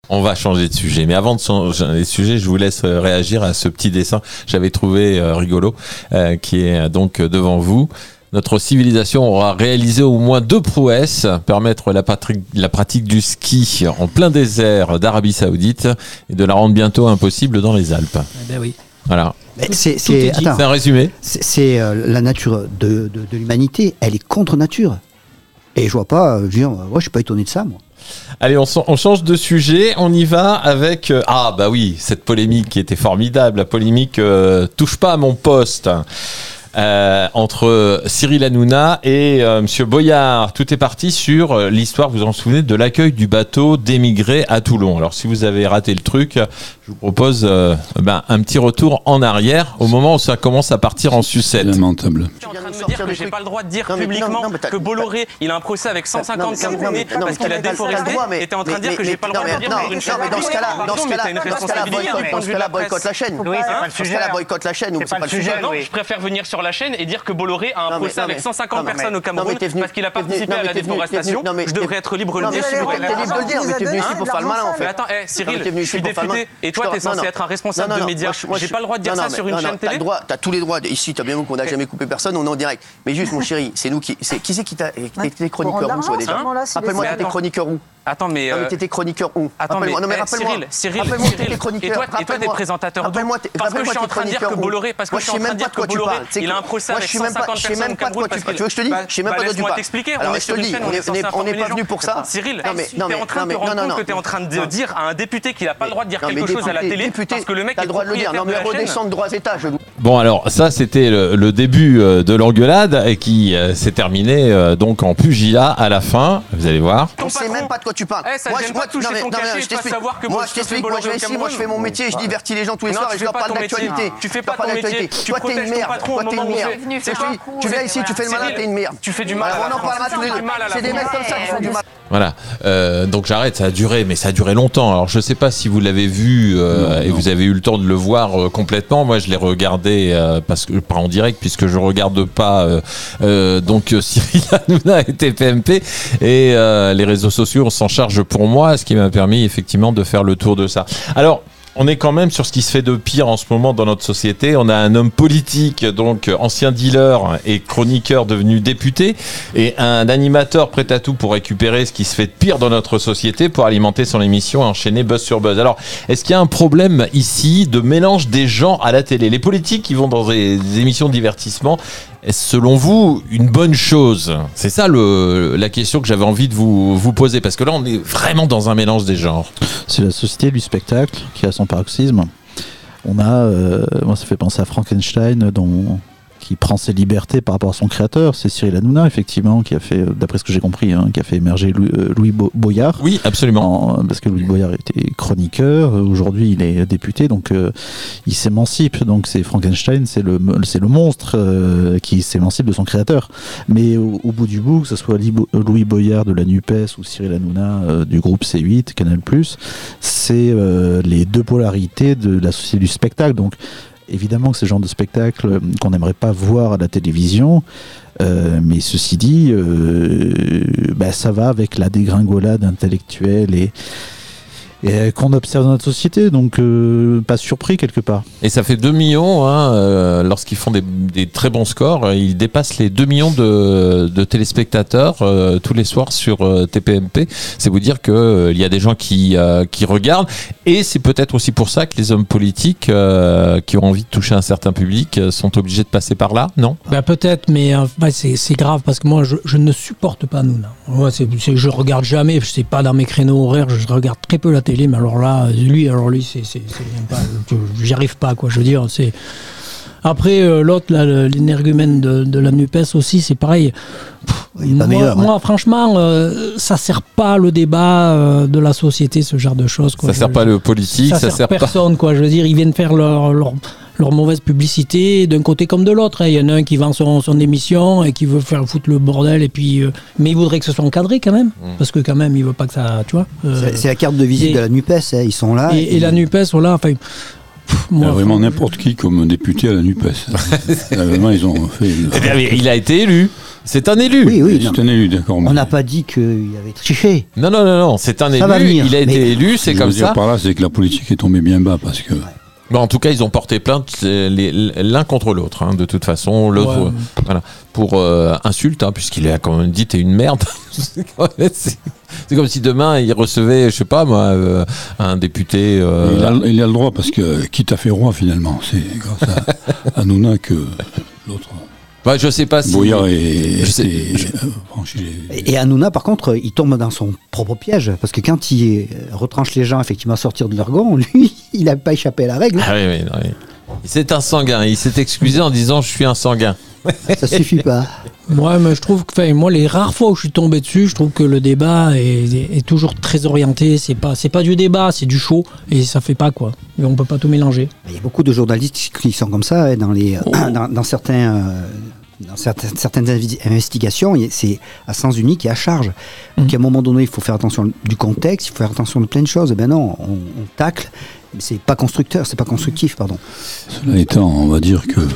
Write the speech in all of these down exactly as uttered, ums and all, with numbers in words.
On va changer de sujet, mais avant de changer de sujet, je vous laisse réagir à ce petit dessin que j'avais trouvé euh, rigolo, euh, qui est donc devant vous. Notre civilisation aura réalisé au moins deux prouesses, permettre la, patri- la pratique du ski en plein désert d'Arabie Saoudite et de la rendre bientôt impossible dans les Alpes. Eh ben oui. Voilà. Mais c'est, c'est, attends, c'est un résumé. C'est, c'est euh, la nature de, de, de l'humanité, elle est contre nature. Et je vois pas, je veux dire, moi je suis pas étonné de ça, moi. Allez, on, on change de sujet, on y va avec... Euh, ah bah oui, cette polémique qui était formidable, la polémique euh, « Touche pas à mon poste ». Euh, entre Cyril Hanouna et euh, Monsieur Boyard. Tout est parti sur euh, l'histoire, vous vous en souvenez, de l'accueil du bateau d'émigrés à Toulon. Alors si vous avez raté le truc, je vous propose euh, ben, un petit retour en arrière au moment où ça commence à partir en sucette. Lamentable. Tu es en train de me dire que j'ai pas le droit de dire non, publiquement non, non, que Bolloré il a un procès avec cent cinquante Camerounais parce qu'il a déforesté, et tu es en train de dire que j'ai pas le droit de dire pour une chaîne. Non, mais dans ce cas-là, dans ce cas-là, t'as une responsabilité du point de vue de la presse. boycotte la chaîne. Oui, c'est pas le sujet. Là, boycotte la chaîne ou c'est pas le sujet. Non, je préfère venir sur la chaîne et dire que Bolloré a un procès avec cent cinquante personnes au Cameroun parce qu'il a participé à la déforestation. Je devrais être libre de le dire. T'es libre de le dire, mais t'es venu ici pour faire le malin en fait. Mais attends, Cyril, je suis député et toi t'es censé être un responsable de médias. J'ai pas le droit de dire ça sur une chaîne télé. T'as tous les droits. Ici, t'as bien vu qu'on n'a jamais coupé personne, on est en direct. Mais juste, mon chéri, c'est nous qui. Qui c'est qui t'a. T'étais chroniqueur où, toi déjà? Rappelle-moi, t'étais chroniqueur où? Attends, mais. Non, mais t'étais chroniqueur où? Attends, mais, non, mais rappelle-moi. Cyril, Cyril, Cyril. Et toi, et toi, t'es présentateur d'où? Parce que je suis en train de dire que Bolloré, parce que je suis en train de dire que Bolloré, il a un procès avec cent cinquante personnes au Cameroun. Tu veux que je te dise? Je sais même pas de quoi tu parles. T'expliquer. Alors, je te dis, on n'est pas venu pour ça. Cyril, t'es en train de te rendre compte que t'es en train de dire à un député qu'il a pas le droit de dire quelque chose à la télé parce que le mec est le droit de le dire. Non, mais redescendre droits étages. Bon, alors ça c'était le, le début euh, de l'engueulade et qui euh, s'est terminé euh, donc en pugilat à la fin. Vous allez voir. On sait même pas de quoi tu parles. Eh, ça moi, je pas toucher ton cachet, je t'explique. Savoir que moi, je t'explique. Moi, je vais ici. Moi, je fais mon métier. Je divertis les gens tous les soirs et je leur parle d'actualité. Tu fais pas ton métier. Tu protèges ton patron au moment où c'est tu viens ici, tu fais le malin, t'es une merde. Tu fais du mal. On en parlera tous les deux. C'est des mecs comme ça qui font du mal. Voilà, euh, donc j'arrête, ça a duré, mais ça a duré longtemps. Alors je sais pas si vous l'avez vu euh, non, et non. Vous avez eu le temps de le voir euh, complètement. Moi je l'ai regardé euh, parce que pas en direct puisque je regarde pas euh, euh, donc Cyril Hanouna et T P M P et euh, les réseaux sociaux on s'en charge pour moi, ce qui m'a permis effectivement de faire le tour de ça. Alors on est quand même sur ce qui se fait de pire en ce moment dans notre société. On a un homme politique, donc ancien dealer et chroniqueur devenu député, et un animateur prêt à tout pour récupérer ce qui se fait de pire dans notre société pour alimenter son émission et enchaîner buzz sur buzz. Alors, est-ce qu'il y a un problème ici de mélange des genres à la télé? Les politiques qui vont dans des, des émissions de divertissement, est-ce selon vous une bonne chose? C'est ça le, la question que j'avais envie de vous, vous poser, parce que là on est vraiment dans un mélange des genres. C'est la société du spectacle qui a son paroxysme. On a, euh, moi ça fait penser à Frankenstein dont, qui prend ses libertés par rapport à son créateur. C'est Cyril Hanouna effectivement qui a fait, d'après ce que j'ai compris, hein, qui a fait émerger Louis, euh, Louis Bo- Boyard. Oui, absolument. En, parce que Louis Boyard était chroniqueur. Aujourd'hui il est député, donc euh, il s'émancipe. Donc c'est Frankenstein, c'est le, c'est le monstre euh, qui s'émancipe de son créateur. Mais au, au bout du bout, que ce soit Louis Boyard de la NUPES ou Cyril Hanouna euh, du groupe C huit, Canal plus, c'est euh, les deux polarités de la société du spectacle. Donc évidemment que c'est le genre de spectacle qu'on n'aimerait pas voir à la télévision, euh, mais ceci dit, euh, bah, ça va avec la dégringolade intellectuelle et, et qu'on observe dans notre société, donc euh, pas surpris quelque part. Et ça fait deux millions, hein, euh, lorsqu'ils font des, des très bons scores, ils dépassent les deux millions de, de téléspectateurs euh, tous les soirs sur euh, T P M P. C'est vous dire qu'il euh, y a des gens qui, euh, qui regardent, et c'est peut-être aussi pour ça que les hommes politiques euh, qui ont envie de toucher un certain public euh, sont obligés de passer par là, non? Ben peut-être, mais euh, ouais, c'est, c'est grave parce que moi je, je ne supporte pas Hanouna. Ouais, c'est, c'est, je regarde jamais, je sais pas dans mes créneaux horaires, je regarde très peu la télé, mais alors là, lui, alors lui, c'est, c'est, c'est même pas, j'y arrive pas, quoi. Je veux dire, c'est. Après, euh, l'autre, là, l'énergumène de, de la NUPES aussi, c'est pareil. Pff, moi, meilleur, moi hein. franchement, euh, ça sert pas le débat euh, de la société, ce genre de choses, quoi. Ça je, sert pas le politique, ça, ça sert, sert personne, pas... quoi. Je veux dire, ils viennent faire leur, leur, leur mauvaise publicité d'un côté comme de l'autre. Il y en a un qui vend son, son émission et qui veut faire foutre le bordel, et puis, euh, mais il voudrait que ce soit encadré quand même, mmh. parce que quand même, il veut pas que ça, tu vois. Euh, c'est, c'est la carte de visite et, de la NUPES, hein, ils sont là. Et, et, et la NUPES, voilà, enfin. Pff, moi, il y a vraiment n'importe qui comme député à la NUPES. Vraiment, ils ont fait. Une... Eh bien, il a été élu. C'est un élu. Oui, oui. C'est un élu, d'accord. On n'a pas dit qu'il avait triché. Non, non, non, non. C'est un élu. Venir, il a été mais... élu, c'est comme ça. Ce que je veux dire par là, c'est que la politique est tombée bien bas parce que. Ouais. Bon, en tout cas, ils ont porté plainte l'un contre l'autre, hein, de toute façon. L'autre, ouais. euh, voilà, pour euh, insulte, hein, puisqu'il a quand même dit t'es une merde. c'est, c'est comme si demain il recevait, je sais pas moi, euh, un député. Euh, il, a, il a le droit parce que qui t'a fait roi finalement, c'est grâce à, à Nouna que l'autre. Ouais, je sais pas si. Boyard et, je sais, je... et, et Hanouna, par contre, il tombe dans son propre piège. Parce que quand il retranche les gens effectivement à sortir de leur gant, lui, il n'a pas échappé à la règle. Ah oui, oui, oui. C'est un sanguin. Il s'est excusé en disant je suis un sanguin. Ça suffit pas. Ouais, mais je trouve que, moi, les rares fois où je suis tombé dessus, je trouve que le débat est, est, est toujours très orienté. C'est pas, c'est pas du débat, c'est du show, et ça fait pas quoi. Et on peut pas tout mélanger. Il y a beaucoup de journalistes qui sont comme ça, dans les, oh. dans, dans certains. Euh, Dans certaines, certaines investigations, c'est à sens unique et à charge. Donc, mmh. à un moment donné, il faut faire attention du contexte, il faut faire attention de plein de choses. Et ben non, on, on tacle, mais c'est pas constructeur, c'est pas constructif, pardon. Cela étant, on va dire que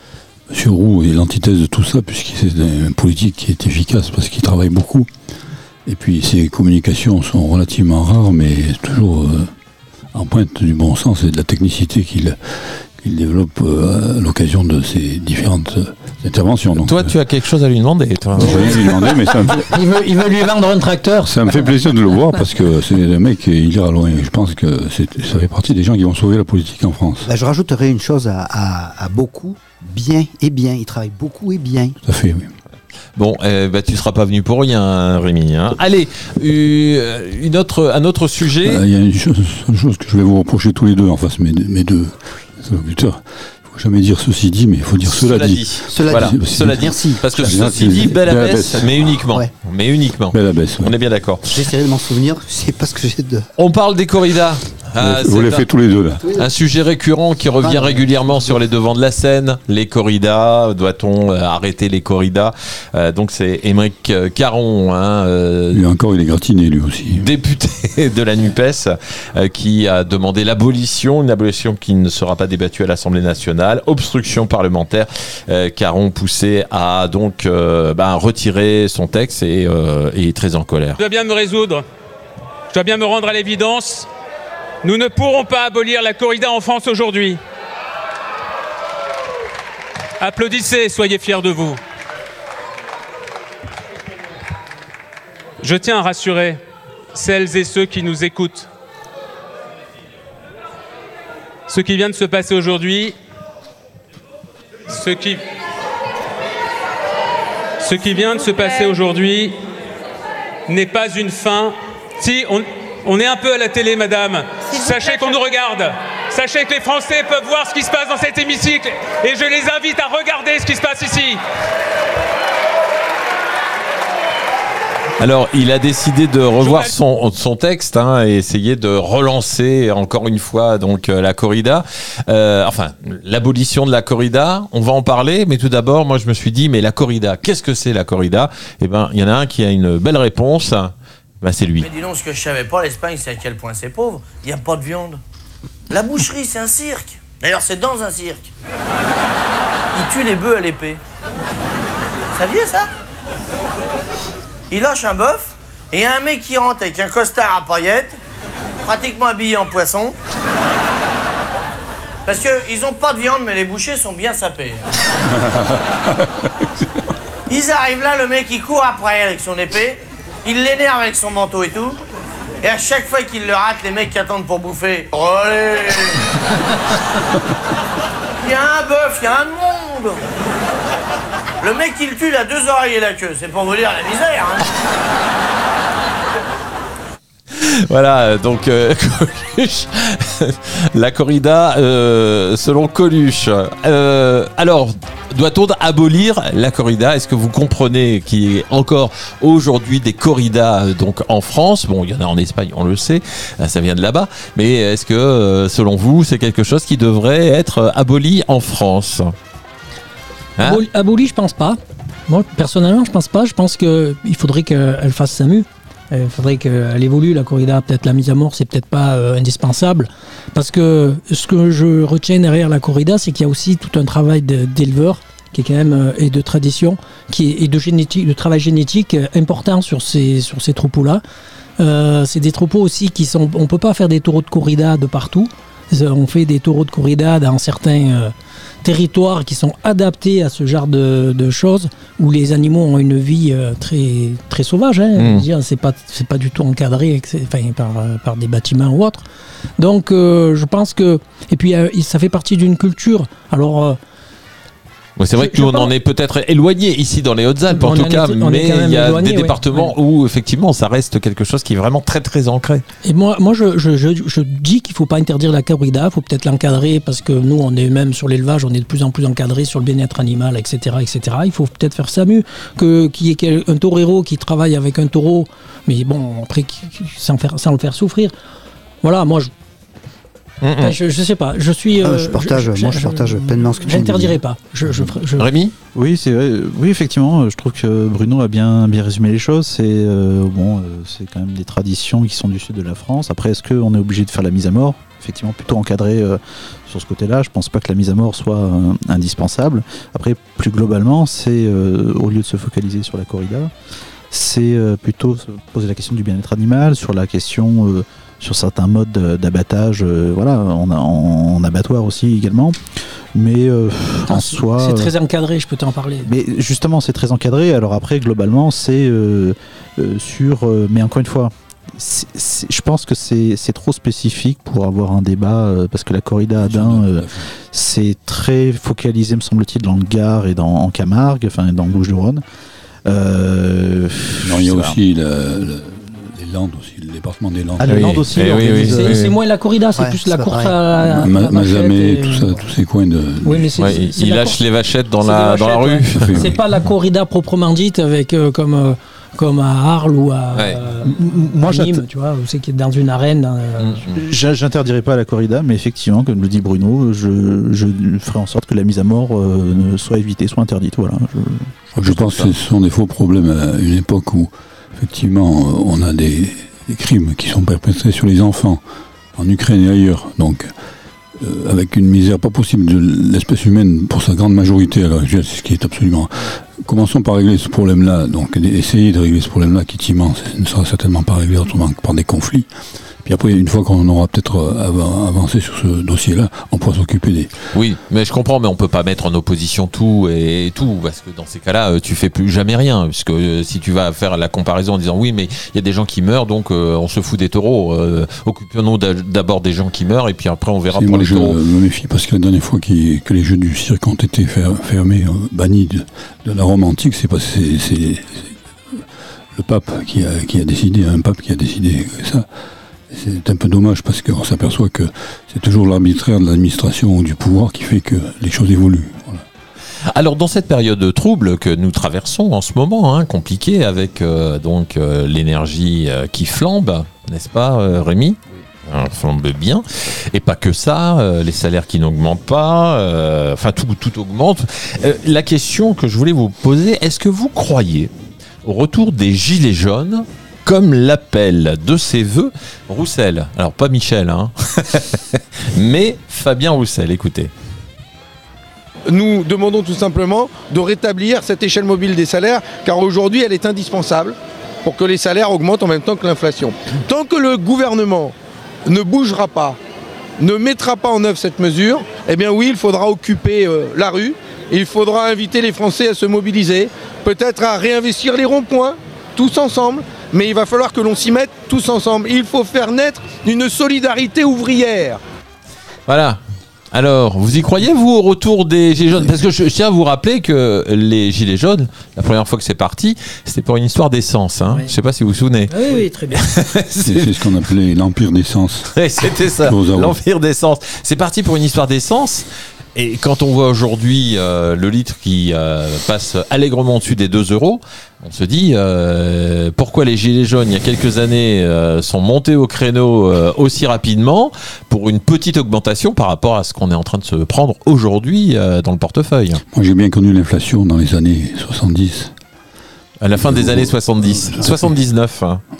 M. Roux est l'antithèse de tout ça, puisqu'il c'est un politique qui est efficace parce qu'il travaille beaucoup. Et puis ses communications sont relativement rares, mais toujours euh, en pointe du bon sens et de la technicité qu'il il développe euh, à l'occasion de ses différentes euh, interventions. Donc, toi, euh, tu as quelque chose à lui demander, toi. Je vais lui demander, mais ça me fait... il, veut, il veut lui vendre un tracteur. Ça me fait plaisir de le voir parce que c'est un mec, il ira loin. Je pense que c'est, ça fait partie des gens qui vont sauver la politique en France. Bah, je rajouterais une chose à, à, à beaucoup, bien et bien. Il travaille beaucoup et bien. Tout à fait, oui. Bon, eh ben, tu ne seras pas venu pour rien, Rémi. Hein. Allez, euh, une autre, un autre sujet. Il euh, y a une chose, une chose que je vais vous reprocher tous les deux, en face, mes, mes deux interlocuteurs. Il ne faut jamais dire ceci dit, mais il faut dire cela, cela dit. dit. Cela voilà. dit. Cela dit. Merci. Parce que cela ceci dit, belle abaisse, mais uniquement. Ouais. Mais uniquement. Belle abaisse. Ouais. On est bien d'accord. J'essaierai de m'en souvenir, c'est parce que j'ai de... On parle des corridas. Ah, vous les faites tous les deux là. Un sujet récurrent qui revient ah, régulièrement sur les devants de la scène. Les corridas, doit-on euh, arrêter les corridas euh, Donc c'est Aymeric Caron, hein, euh, lui encore il est gratiné lui aussi. Député de la NUPES, euh, qui a demandé l'abolition, une abolition qui ne sera pas débattue à l'Assemblée nationale. Obstruction parlementaire. Euh, Caron poussé à donc euh, bah, retirer son texte et euh, est très en colère. Je dois bien me résoudre. Je dois bien me rendre à l'évidence. Nous ne pourrons pas abolir la corrida en France aujourd'hui. Applaudissez, soyez fiers de vous. Je tiens à rassurer celles et ceux qui nous écoutent. Ce qui vient de se passer aujourd'hui, ce qui, ce qui vient de se passer aujourd'hui n'est pas une fin. Si on... On est un peu à la télé, madame. Sachez qu'on nous regarde. Sachez que les Français peuvent voir ce qui se passe dans cet hémicycle. Et je les invite à regarder ce qui se passe ici. Alors, il a décidé de revoir son, son texte hein, et essayer de relancer encore une fois donc euh, la corrida. Euh, enfin, l'abolition de la corrida, on va en parler. Mais tout d'abord, moi, je me suis dit, mais la corrida, qu'est-ce que c'est la corrida ? Eh bien, il y en a un qui a une belle réponse. Bah c'est lui. Mais dis donc, ce que je savais pas, l'Espagne, c'est à quel point c'est pauvre. Il n'y a pas de viande. La boucherie, c'est un cirque. D'ailleurs, c'est dans un cirque. Ils tuent les bœufs à l'épée. Vous saviez ça ? Ils lâchent un bœuf, et il y a un mec qui rentre avec un costard à paillettes, pratiquement habillé en poisson. Parce qu'ils n'ont pas de viande, mais les bouchers sont bien sapés. Ils arrivent là, le mec, il court après avec son épée. Il l'énerve avec son manteau et tout. Et à chaque fois qu'il le rate, les mecs qui attendent pour bouffer. Oh, allez. Il y a un bœuf, il y a un monde. Le mec qui le tue, il a deux oreilles et la queue. C'est pour vous dire la misère. Hein. Voilà, donc euh, Coluche, la corrida euh, selon Coluche. Euh, alors, doit-on abolir la corrida ? Est-ce que vous comprenez qu'il y ait encore aujourd'hui des corridas donc en France ? Bon, il y en a en Espagne, on le sait, ça vient de là-bas. Mais est-ce que, euh, selon vous, c'est quelque chose qui devrait être aboli en France ? Hein ? Aboli, aboli, je pense pas. Moi, personnellement, je pense pas. Je pense qu'il faudrait qu'elle fasse sa mue. Il faudrait qu'elle évolue, la corrida. Peut-être la mise à mort, c'est peut-être pas euh, indispensable. Parce que ce que je retiens derrière la corrida, c'est qu'il y a aussi tout un travail de, d'éleveurs qui est quand même euh, et de tradition, qui est et de génétique, de travail génétique euh, important sur ces sur ces troupeaux-là. Euh, c'est des troupeaux aussi qui sont, on peut pas faire des taureaux de corrida de partout. On fait des taureaux de corrida dans certains euh, territoires qui sont adaptés à ce genre de, de choses, où les animaux ont une vie euh, très très sauvage. Hein. Mmh. Je veux dire, c'est pas c'est pas du tout encadré, enfin, par par des bâtiments ou autres. Donc, euh, je pense que et puis euh, ça fait partie d'une culture. Alors. Euh, Ouais, c'est vrai je, que nous, on en est peut-être éloigné ici dans les Hautes-Alpes, en tout cas, est, mais il y a éloigné, des ouais, départements ouais. où effectivement ça reste quelque chose qui est vraiment très très ancré. Et moi, moi je, je, je, je dis qu'il ne faut pas interdire la corrida, il faut peut-être l'encadrer parce que nous, on est même sur l'élevage, on est de plus en plus encadré sur le bien-être animal, et cetera, et cetera. Il faut peut-être faire ça mieux, que, qu'il y ait un torero qui travaille avec un taureau, mais bon, après, sans, faire, sans le faire souffrir. Voilà, moi je. Enfin, je, je sais pas, je suis. Euh, ah, je partage, je, je, moi je, je partage pleinement ce que tu dis. J'interdirai pas. Je, je, je... Rémi ? Oui, c'est vrai. Oui, effectivement, je trouve que Bruno a bien, bien résumé les choses. C'est euh, bon, euh, c'est quand même des traditions qui sont du sud de la France. Après, est-ce qu'on est obligé de faire la mise à mort ? Effectivement, plutôt encadré euh, sur ce côté-là. Je pense pas que la mise à mort soit euh, indispensable. Après, plus globalement, c'est euh, au lieu de se focaliser sur la corrida, c'est euh, plutôt se poser la question du bien-être animal, sur la question euh, sur certains modes d'abattage, euh, voilà, en, en, en abattoir aussi également. Mais euh, en ah, soi, c'est très encadré, je peux t'en parler. Mais justement, c'est très encadré. Alors après, globalement, c'est euh, euh, sur. Euh, mais encore une fois, c'est, c'est, je pense que c'est, c'est trop spécifique pour avoir un débat euh, parce que la corrida à Dain, euh, c'est très focalisé, me semble-t-il, dans le Gard et dans en Camargue, enfin dans le Bouches-du-Rhône. Euh, non, il y a aussi la, la, les Landes aussi, le département des Landes. Ah, les oui. Landes aussi. Eh oui, oui, c'est, oui. c'est moins la corrida, c'est ouais, plus c'est la course à, à Ma, Mazamet, tout ça, tous ces coins de. Oui, mais c'est, ouais, c'est, c'est il lâche les vachettes dans la vachettes, dans la rue. Ouais. C'est pas la corrida proprement dite avec euh, comme. Euh, comme à Arles ou à, ouais. euh, moi, à Nîmes, tu vois, où c'est qu'il est dans une arène. Euh, mmh. J'interdirais pas la corrida, mais effectivement, comme le dit Bruno, je, je ferai en sorte que la mise à mort euh, soit évitée, soit interdite. Voilà. Je, je pense que ce sont des faux problèmes à une époque où, effectivement, on a des, des crimes qui sont perpétrés sur les enfants en Ukraine et ailleurs. Donc, euh, avec une misère pas possible de l'espèce humaine pour sa grande majorité à l'heure actuelle, c'est ce qui est absolument. Commençons par régler ce problème-là, donc essayer de régler ce problème-là qui est immense, ne sera certainement pas réglé autrement que par des conflits. Puis après, une fois qu'on aura peut-être avancé sur ce dossier-là, on pourra s'occuper des... Oui, mais je comprends, mais on peut pas mettre en opposition tout et tout, parce que dans ces cas-là, tu fais plus jamais rien, puisque si tu vas faire la comparaison en disant oui, mais il y a des gens qui meurent, donc euh, on se fout des taureaux, euh, occupons-nous d'abord des gens qui meurent, et puis après on verra c'est pour moi les je taureaux. Je me méfie, parce que la dernière fois que les jeux du cirque ont été fermés, euh, bannis de, de la Rome antique, c'est, pas, c'est, c'est, c'est le pape qui a, qui a décidé, un pape qui a décidé ça. C'est un peu dommage parce qu'on s'aperçoit que c'est toujours l'arbitraire de l'administration ou du pouvoir qui fait que les choses évoluent. Voilà. Alors dans cette période trouble que nous traversons en ce moment, hein, compliquée avec euh, donc euh, l'énergie euh, qui flambe, n'est-ce pas euh, Rémi ? Oui. Flambe bien, et pas que ça, euh, les salaires qui n'augmentent pas, euh, enfin tout, tout augmente. Euh, la question que je voulais vous poser, est-ce que vous croyez au retour des gilets jaunes comme l'appel de ses voeux Roussel, alors pas Michel, hein, mais Fabien Roussel, écoutez. Nous demandons tout simplement de rétablir cette échelle mobile des salaires, car aujourd'hui elle est indispensable pour que les salaires augmentent en même temps que l'inflation. Tant que le gouvernement ne bougera pas, ne mettra pas en œuvre cette mesure, eh bien oui, il faudra occuper euh, la rue, il faudra inviter les Français à se mobiliser, peut-être à réinvestir les ronds-points, tous ensemble, mais il va falloir que l'on s'y mette tous ensemble. Il faut faire naître une solidarité ouvrière. Voilà. Alors, vous y croyez, vous, au retour des Gilets jaunes ? Parce que je, je tiens à vous rappeler que les Gilets jaunes, la première fois que c'est parti, c'était pour une histoire d'essence. Hein. Oui. Je ne sais pas si vous vous souvenez. Oui, oui, très bien. c'est, c'est ce qu'on appelait l'empire d'essence. Oui, c'était ça, l'empire d'essence. C'est parti pour une histoire d'essence. Et quand on voit aujourd'hui euh, le litre qui euh, passe allègrement au-dessus des deux euros, on se dit euh, pourquoi les gilets jaunes, il y a quelques années, euh, sont montés au créneau euh, aussi rapidement pour une petite augmentation par rapport à ce qu'on est en train de se prendre aujourd'hui euh, dans le portefeuille. Moi, j'ai bien connu l'inflation dans les années soixante-dix. À la fin des années soixante-dix. soixante-dix-neuf. Hein.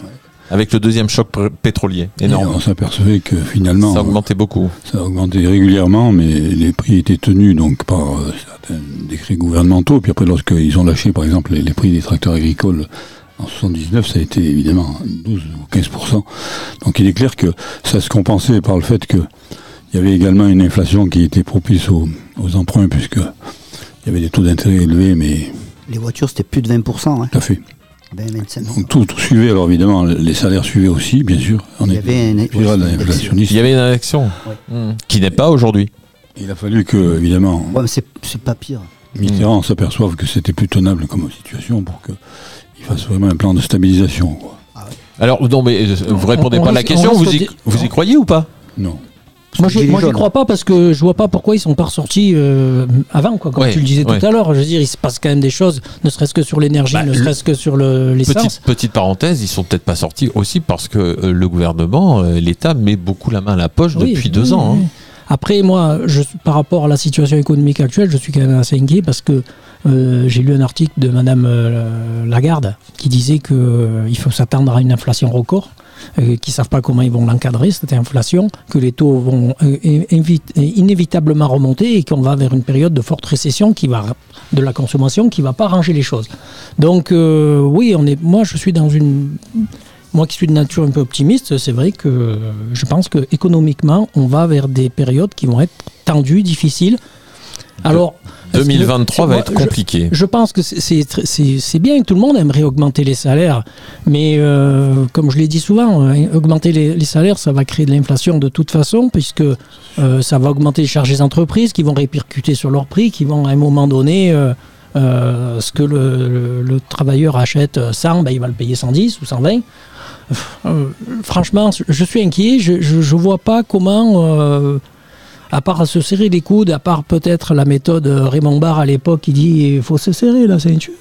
avec le deuxième choc pr- pétrolier. Énorme. Et on s'apercevait que finalement... Ça augmentait beaucoup. Ça augmentait régulièrement, mais les prix étaient tenus donc par euh, certains décrets gouvernementaux. Puis après, lorsqu'ils ont lâché, par exemple, les, les prix des tracteurs agricoles en soixante-dix-neuf, ça a été évidemment douze ou quinze pour cent. Donc il est clair que ça se compensait par le fait qu'il y avait également une inflation qui était propice aux, aux emprunts, puisque il y avait des taux d'intérêt élevés, mais... Les voitures, c'était plus de vingt pour cent. Hein. Tout à fait. vingt, vingt-cinq pour cent. Donc tout, tout suivait, alors évidemment, les salaires suivaient aussi, bien sûr. On il y avait une, inflationniste. Il y avait une élection, oui. mmh. qui n'est pas aujourd'hui. Il a fallu que, évidemment, ouais, mais c'est, c'est pas pire. Mitterrand mmh. s'aperçoive que c'était plus tenable comme situation pour qu'il fasse vraiment un plan de stabilisation. Quoi. Ah ouais. Alors, non, mais vous ne répondez on, pas à la question, vous y, vous y croyez ou pas? Non. Moi, j'y, moi, j'y crois pas parce que je vois pas pourquoi ils sont pas ressortis euh, avant, quoi, comme ouais, tu le disais ouais. tout à l'heure. Je veux dire, il se passe quand même des choses, ne serait-ce que sur l'énergie, bah, ne serait-ce que sur le, l'essence. Petite, petite parenthèse, ils sont peut-être pas sortis aussi parce que euh, le gouvernement, euh, l'État met beaucoup la main à la poche oui, depuis oui, deux oui, ans. Oui. Hein. Après, moi, je, par rapport à la situation économique actuelle, je suis quand même assez inquiet parce que euh, j'ai lu un article de Madame euh, Lagarde qui disait qu'il euh, faut s'attendre à une inflation record. Euh, qui ne savent pas comment ils vont l'encadrer, cette inflation, que les taux vont euh, invite, inévitablement remonter et qu'on va vers une période de forte récession qui va, de la consommation qui ne va pas arranger les choses. Donc euh, oui, on est, moi je suis dans une... Moi qui suis de nature un peu optimiste, c'est vrai que euh, je pense qu'économiquement, on va vers des périodes qui vont être tendues, difficiles. Alors... deux mille vingt-trois va être compliqué. Je, je pense que c'est, c'est, c'est, c'est bien que tout le monde aimerait augmenter les salaires, mais euh, comme je l'ai dit souvent, hein, augmenter les, les salaires, ça va créer de l'inflation de toute façon, puisque euh, ça va augmenter les charges des entreprises qui vont répercuter sur leurs prix, qui vont à un moment donné, euh, euh, ce que le, le, le travailleur achète cent, ben, il va le payer cent dix ou cent vingt. Euh, franchement, je suis inquiet, je ne vois pas comment... Euh, à part se serrer les coudes, à part peut-être la méthode Raymond Barre à l'époque qui dit il faut se serrer la ceinture.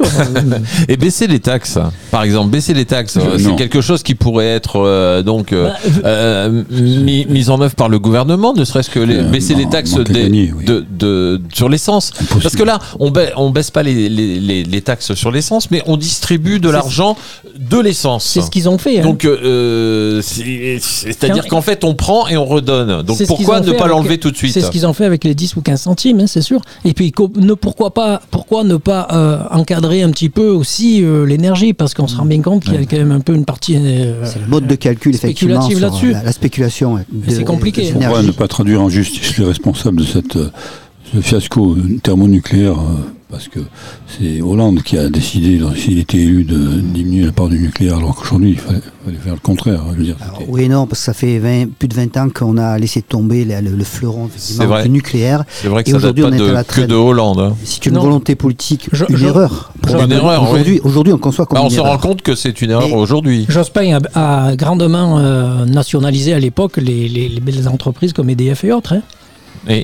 Et baisser les taxes, par exemple, baisser les taxes, euh, c'est quelque chose qui pourrait être euh, donc euh, bah, euh, mis, mis en œuvre par le gouvernement, ne serait-ce que les, euh, baisser non, les taxes des, gagner, oui. de, de, sur l'essence. Impossible. Parce que là, on baisse, on baisse pas les, les, les, les taxes sur l'essence, mais on distribue de c'est l'argent de l'essence. C'est ce qu'ils ont fait. Hein. Donc, euh, c'est, c'est-à-dire qu'en fait, on prend et on redonne. Donc pourquoi ne pas l'enlever tout de suite? C'est ce qu'ils ont fait avec les dix ou quinze centimes, hein, c'est sûr. Et puis, ne, pourquoi, pas, pourquoi ne pas euh, encadrer un petit peu aussi euh, l'énergie? Parce qu'on se rend bien compte qu'il y a quand même un peu une partie euh, c'est le mode de calcul, effectivement, sur là-dessus. La, la spéculation. De, c'est compliqué. Pourquoi ne pas traduire en justice les responsables de cette, ce fiasco thermonucléaire euh, parce que c'est Hollande qui a décidé, s'il était élu, de diminuer la part du nucléaire, alors qu'aujourd'hui, il fallait, fallait faire le contraire. Je veux dire, alors, oui et non, parce que ça fait vingt, plus de vingt ans qu'on a laissé tomber le, le, le fleuron du nucléaire. C'est vrai que et ça aujourd'hui, date pas on est de, à la que de Hollande. Hein. C'est une non. volonté politique, je, une je, erreur. Je, une erreur, aujourd'hui, oui. aujourd'hui, on conçoit comme bah, on une se erreur. rend compte que c'est une erreur et aujourd'hui. Jospin a, a grandement euh, nationalisé à l'époque les, les, les belles entreprises comme E D F et autres. Hein. Et...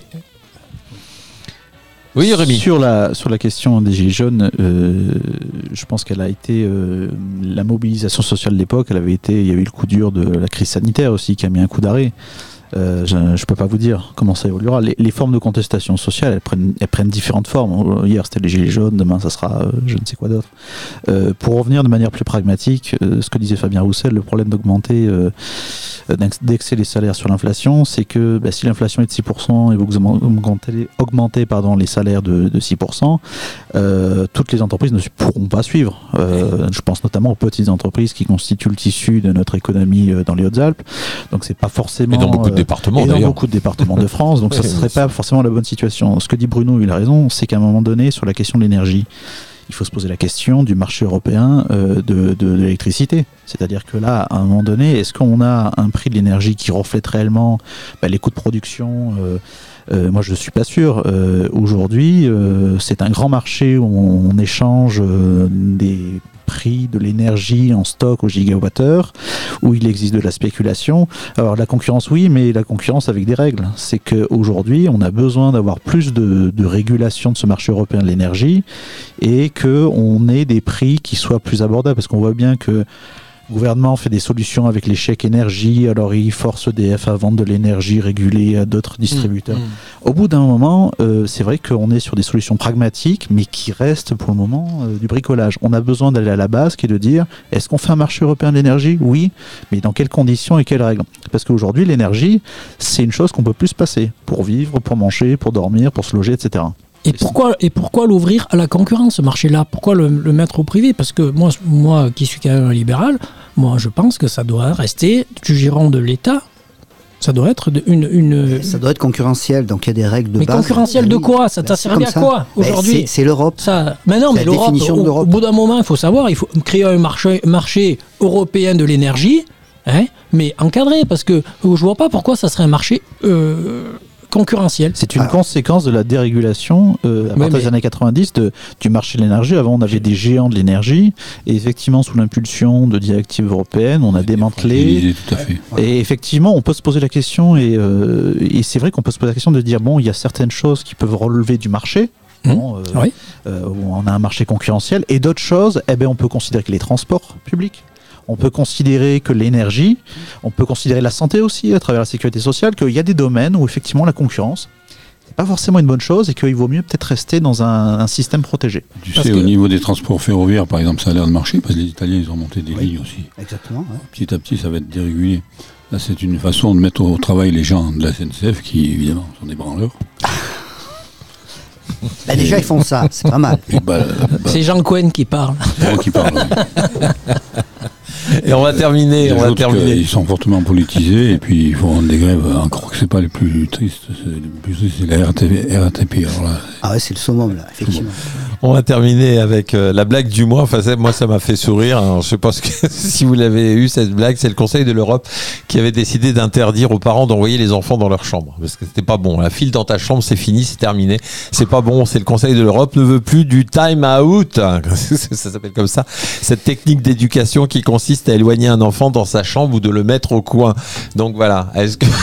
Oui, Rémi. Sur la, sur la question des Gilets jaunes, euh, je pense qu'elle a été. Euh, la mobilisation sociale de l'époque, elle avait été. Il y a eu le coup dur de la crise sanitaire aussi qui a mis un coup d'arrêt. Euh, je ne peux pas vous dire comment ça évoluera. Les, les formes de contestation sociale, elles prennent, elles prennent différentes formes. Hier, c'était les Gilets jaunes, demain, ça sera euh, je ne sais quoi d'autre. Euh, pour revenir de manière plus pragmatique, euh, ce que disait Fabien Roussel, le problème d'augmenter, euh, d'indexer les salaires sur l'inflation, c'est que bah, si l'inflation est de six pour cent et vous augmentez, augmentez pardon, les salaires de, de six pour cent, euh, toutes les entreprises ne pourront pas suivre. Euh, je pense notamment aux petites entreprises qui constituent le tissu de notre économie dans les Hautes-Alpes. Donc, c'est pas forcément. Et dans beaucoup de départements, et dans beaucoup de départements de France, donc ça ne serait pas forcément la bonne situation. Ce que dit Bruno, il a raison, c'est qu'à un moment donné, sur la question de l'énergie, il faut se poser la question du marché européen euh, de, de, de l'électricité. C'est-à-dire que là, à un moment donné, est-ce qu'on a un prix de l'énergie qui reflète réellement bah, les coûts de production euh, euh, moi, je ne suis pas sûr. Euh, aujourd'hui, euh, c'est un grand marché où on, on échange euh, des prix de l'énergie en stock au gigawattheure, où il existe de la spéculation. Alors la concurrence, oui, mais la concurrence avec des règles. C'est qu'aujourd'hui, on a besoin d'avoir plus de, de régulation de ce marché européen de l'énergie et qu'on ait des prix qui soient plus abordables, parce qu'on voit bien que Le gouvernement fait des solutions avec les chèques énergie, alors il force E D F à vendre de l'énergie régulée à d'autres distributeurs. Mmh, mmh. Au bout d'un moment, euh, c'est vrai qu'on est sur des solutions pragmatiques, mais qui restent pour le moment euh, du bricolage. On a besoin d'aller à la base, qui est de dire, est-ce qu'on fait un marché européen de l'énergie ? Oui, mais dans quelles conditions et quelles règles ? Parce qu'aujourd'hui, l'énergie, c'est une chose qu'on peut plus se passer, pour vivre, pour manger, pour dormir, pour se loger, et cetera. Et pourquoi, et pourquoi l'ouvrir à la concurrence, ce marché-là ? Pourquoi le, le mettre au privé ? Parce que moi, moi, qui suis quand même un libéral, moi, je pense que ça doit rester du giron de l'État. Ça doit être une, une... Ça doit être concurrentiel, donc il y a des règles de mais base. Mais concurrentiel de quoi ? Ça t'a servi à quoi aujourd'hui ? C'est l'Europe. Ça... Mais non, c'est mais l'Europe, au, au bout d'un moment, il faut savoir, il faut créer un marché, marché européen de l'énergie, hein, mais encadré, parce que je vois pas pourquoi ça serait un marché... Euh, concurrentiel. C'est une ah. conséquence de la dérégulation euh, à oui, partir mais... des années quatre-vingt-dix de, du marché de l'énergie. Avant, on avait des géants de l'énergie et effectivement, sous l'impulsion de directives européennes, on a démantelé. Tout à fait. Et effectivement, on peut se poser la question et, euh, et c'est vrai qu'on peut se poser la question de dire bon, il y a certaines choses qui peuvent relever du marché. Mmh. Bon, euh, oui. euh, on a un marché concurrentiel et d'autres choses, eh ben, on peut considérer que les transports publics. On peut considérer que l'énergie, on peut considérer la santé aussi à travers la sécurité sociale, qu'il y a des domaines où effectivement la concurrence n'est pas forcément une bonne chose et qu'il vaut mieux peut-être rester dans un, un système protégé. Tu parce sais, que... au niveau des transports ferroviaires, par exemple, ça a l'air de marcher parce que les Italiens, ils ont monté des oui, lignes aussi. Exactement. Ouais. Petit à petit, ça va être dérégulé. Là, c'est une façon de mettre au travail les gens de la S N C F qui, évidemment, sont des branleurs. Bah déjà, ils font ça, c'est pas mal. Bah, bah, c'est Jean Cohen qui parle. C'est moi qui parle, oui. Et on va terminer. On va terminer. Ils sont fortement politisés et puis ils font des grèves. Encore que c'est pas les plus tristes. Les plus tristes, c'est la R A T P. Alors là, ah ouais, c'est le summum là, effectivement. On va terminer avec euh, la blague du mois. Enfin, moi, ça m'a fait sourire. Alors, je pense que si vous l'avez eu cette blague, c'est le Conseil de l'Europe qui avait décidé d'interdire aux parents d'envoyer les enfants dans leur chambre parce que c'était pas bon. La file dans ta chambre, c'est fini, c'est terminé. C'est pas bon. C'est le Conseil de l'Europe ne veut plus du time out. Ça s'appelle comme ça. Cette technique d'éducation qui consiste à éloigner un enfant dans sa chambre ou de le mettre au coin. Donc voilà, est-ce que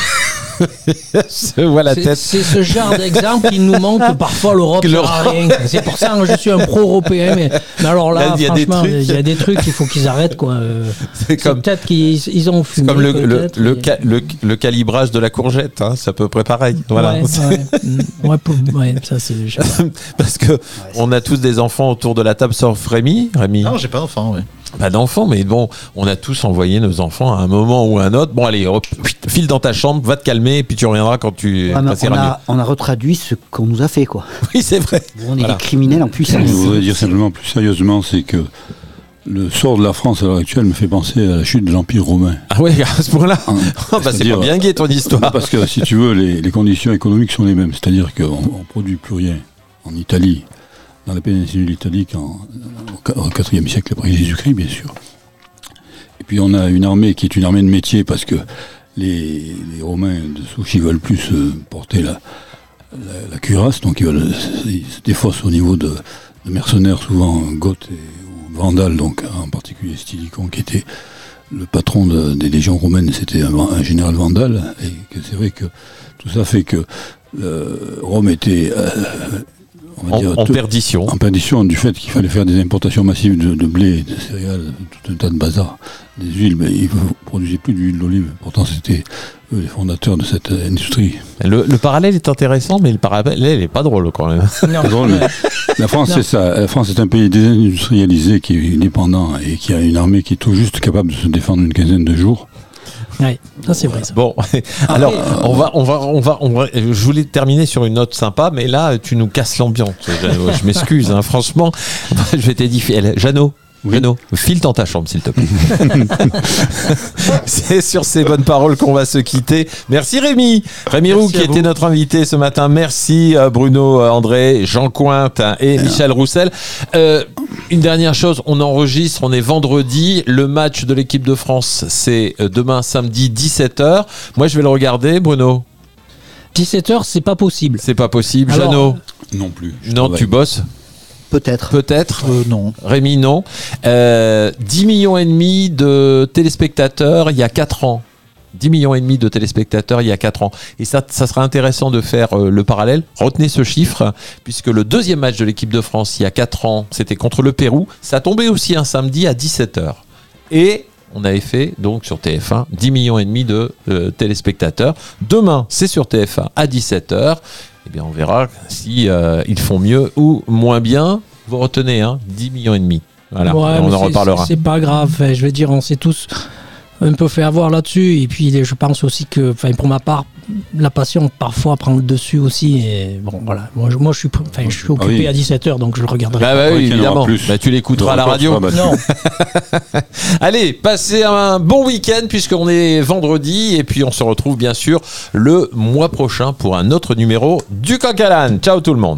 je vois la tête. C'est ce genre d'exemple qui nous montre que parfois l'Europe ne sert à rien. C'est pour ça que je suis un pro-européen. Mais, mais alors là, là franchement, il y a des trucs qu'il faut qu'ils arrêtent. Quoi. C'est comme, peut-être qu'ils ils ont fumé. C'est comme le, le, le, ca, le, le calibrage de la courgette. Hein, c'est à peu près pareil. Voilà. Ouais, ouais. ouais, pour, ouais ça c'est. Parce que ouais, on a tous des enfants autour de la table, sauf Rémi. Rémi. Non, j'ai pas d'enfant. Ouais. Pas d'enfants, mais bon, on a tous envoyé nos enfants à un moment ou à un autre. Bon, allez, hop, file dans ta chambre, va te calmer, et puis tu reviendras quand tu ouais, passeras on, a, on a retraduit ce qu'on nous a fait, quoi. Oui, c'est vrai. On est voilà. Des criminels en puissance. Je voudrais dire simplement plus sérieusement, c'est que le sort de la France à l'heure actuelle me fait penser à la chute de l'Empire romain. Ah oui, à ce point-là. Hein, oh, bah c'est pas bien gai ton histoire. Parce que si tu veux, les, les conditions économiques sont les mêmes. C'est-à-dire qu'on ne produit plus rien en Italie, dans la péninsule italique, en, au quatrième siècle après Jésus-Christ, bien sûr. Et puis on a une armée qui est une armée de métier parce que les, les Romains dessous ils veulent plus euh, porter la, la, la cuirasse, donc ils, veulent, ils se défaussent au niveau de, de mercenaires souvent goths et vandales, donc en particulier Stylicon qui était le patron de, des légions romaines, c'était un, un général vandale, et que c'est vrai que tout ça fait que euh, Rome était euh, on va en, dire, en tout, perdition. En perdition du fait qu'il fallait faire des importations massives de, de blé, de céréales, tout un tas de bazar, des huiles, mais ils ne produisaient plus d'huile d'olive. Pourtant, c'était eux les fondateurs de cette industrie. Le, le parallèle est intéressant, mais le parallèle n'est pas drôle quand même. Non. Drôle, la France, non. c'est ça. La France est un pays désindustrialisé qui est indépendant et qui a une armée qui est tout juste capable de se défendre une quinzaine de jours. Oui, ça c'est vrai. Ça. Bon, alors on va, on va, on va, on va. Je voulais terminer sur une note sympa, mais là tu nous casses l'ambiance. Je m'excuse, hein, franchement. Je vais t'édifier. Jeannot. Oui. Jeannot, file dans ta chambre, s'il te plaît. C'est sur ces bonnes paroles qu'on va se quitter. Merci Rémi. Rémi Roux qui était notre invité ce matin. Merci Bruno André, Jean Cointe et Michel Roussel. Euh, une dernière chose, on enregistre, on est vendredi. Le match de l'équipe de France, c'est demain samedi dix-sept heures. Moi, je vais le regarder, Bruno. dix-sept heures, c'est pas possible. C'est pas possible. Alors, Jeannot. Non plus. Non, tu bosses. Peut-être. Peut-être. Euh, non. Rémi, non. Euh, dix millions et demi de téléspectateurs il y a quatre ans. dix millions et demi de téléspectateurs il y a quatre ans. Et ça, ça sera intéressant de faire euh, le parallèle. Retenez ce chiffre, puisque le deuxième match de l'équipe de France il y a quatre ans, c'était contre le Pérou. Ça tombait aussi un samedi à dix-sept heures. Et on avait fait donc sur T F un dix millions et demi de euh, téléspectateurs. Demain, c'est sur T F un à dix-sept heures. Eh bien, on verra si euh, ils font mieux ou moins bien. Vous retenez, hein, dix millions et demi. Voilà, ouais, on en reparlera. C'est pas grave. Je vais dire, on s'est tous un peu fait avoir là-dessus. Et puis, je pense aussi que, enfin, pour ma part, la passion parfois prend le dessus aussi. Et bon, voilà. Moi, je, moi, je suis, enfin, je suis occupé ah oui. à dix-sept heures, donc je le regarderai. Bah, bah oui, évidemment. Bah, tu l'écouteras à la radio. Non. Allez, passez un bon week-end puisqu'on est vendredi. Et puis, on se retrouve bien sûr le mois prochain pour un autre numéro du Coq à l'âne. Ciao tout le monde.